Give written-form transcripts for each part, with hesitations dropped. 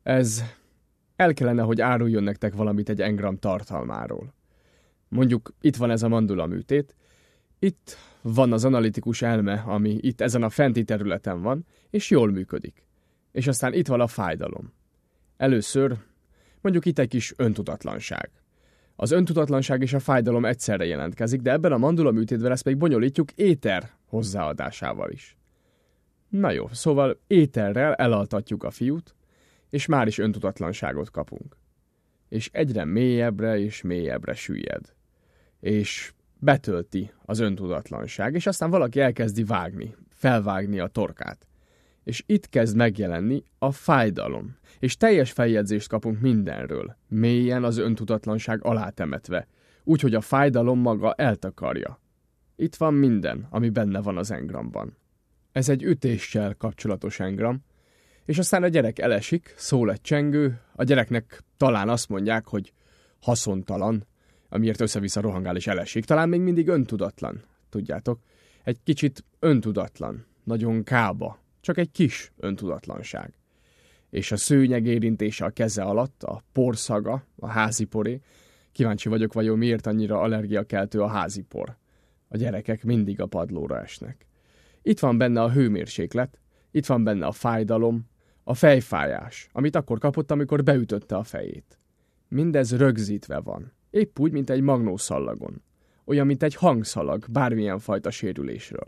El kellene, hogy áruljon nektek valamit egy engram tartalmáról. Mondjuk itt van ez a mandula műtét, itt van az analitikus elme, ami itt ezen a fenti területen van, és jól működik. És aztán itt van a fájdalom. Először mondjuk itt egy kis öntudatlanság. Az öntudatlanság és a fájdalom egyszerre jelentkezik, de ebben a mandula műtétben ezt még bonyolítjuk éter hozzáadásával is. Na jó, szóval éterrel elaltatjuk a fiút, és már is öntudatlanságot kapunk. És egyre mélyebbre és mélyebbre süllyed. És betölti az öntudatlanság, és aztán valaki elkezdi vágni, felvágni a torkát. És itt kezd megjelenni a fájdalom, és teljes feljegyzést kapunk mindenről, mélyen az öntudatlanság alátemetve, úgyhogy a fájdalom maga eltakarja. Itt van minden, ami benne van az engramban. Ez egy ütéssel kapcsolatos engram, és aztán a gyerek elesik, szól egy csengő, a gyereknek talán azt mondják, hogy haszontalan, amiért össze-vissza rohangál és elesik, talán még mindig öntudatlan, tudjátok? Egy kicsit öntudatlan, nagyon kába, csak egy kis öntudatlanság. És a szőnyeg érintése a keze alatt, a porszaga, a háziporé, kíváncsi vagyok vajon miért annyira allergiakeltő a házipor. A gyerekek mindig a padlóra esnek. Itt van benne a hőmérséklet, itt van benne a fájdalom, a fejfájás, amit akkor kapott, amikor beütötte a fejét. Mindez rögzítve van, épp úgy, mint egy magnószallagon. Olyan, mint egy hangszalag bármilyen fajta sérülésről.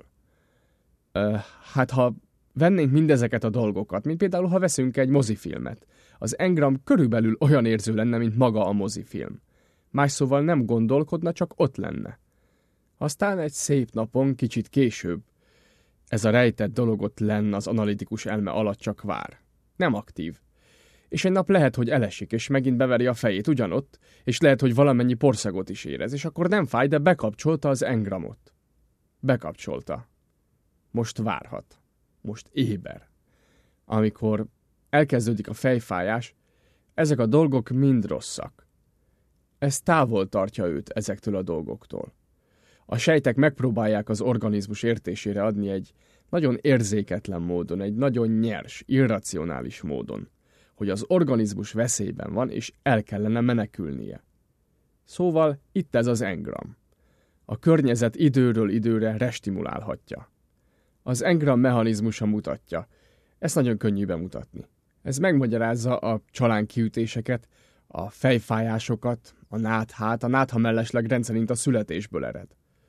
Hát ha vennénk mindezeket a dolgokat, mint például ha veszünk egy mozifilmet, az engram körülbelül olyan érző lenne, mint maga a mozifilm. Más szóval nem gondolkodna, csak ott lenne. Aztán egy szép napon, kicsit később, ez a rejtett dolog ott lenn az analitikus elme alatt csak vár. Nem aktív. És egy nap lehet, hogy elesik, és megint beveri a fejét ugyanott, és lehet, hogy valamennyi porszagot is érez, és akkor nem fáj, de bekapcsolta az engramot. Bekapcsolta. Most várhat. Most éber. Amikor elkezdődik a fejfájás, ezek a dolgok mind rosszak. Ez távol tartja őt ezektől a dolgoktól. A sejtek megpróbálják az organizmus értésére adni egy nagyon érzéketlen módon, egy nagyon nyers, irracionális módon, hogy az organizmus veszélyben van, és el kellene menekülnie. Szóval itt ez az engram. A környezet időről időre restimulálhatja. Az engram mechanizmusa mutatja. Ezt nagyon könnyű bemutatni. Ez megmagyarázza a csalánkiütéseket, a fejfájásokat, a náthát. A nátha mellesleg rendszerint a születésből ered.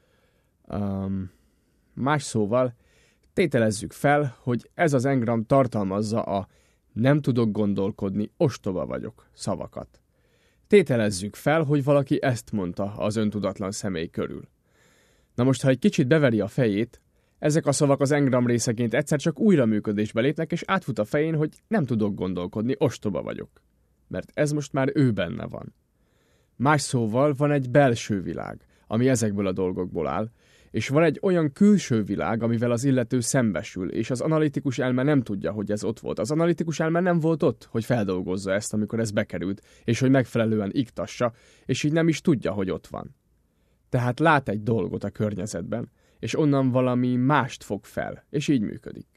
Más szóval, tételezzük fel, hogy ez az engram tartalmazza a nem tudok gondolkodni, ostoba vagyok szavakat. Tételezzük fel, hogy valaki ezt mondta az öntudatlan személy körül. Na most, ha egy kicsit beveri a fejét, ezek a szavak az engram részeként egyszer csak újra működésbe lépnek, és átfut a fején, hogy nem tudok gondolkodni, ostoba vagyok. Mert ez most már ő benne van. Más szóval van egy belső világ, ami ezekből a dolgokból áll, és van egy olyan külső világ, amivel az illető szembesül, és az analitikus elme nem tudja, hogy ez ott volt. Az analitikus elme nem volt ott, hogy feldolgozza ezt, amikor ez bekerült, és hogy megfelelően iktassa, és így nem is tudja, hogy ott van. Tehát lát egy dolgot a környezetben, és onnan valami mást fog fel, és így működik.